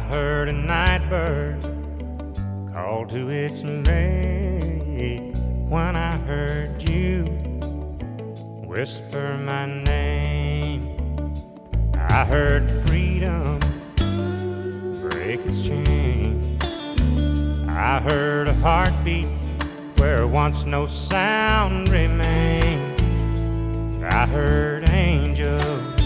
heard a night bird call to its mate when I heard you whisper my name. I heard freedom break its chain. I heard a heartbeat where once no sound remained. I heard angels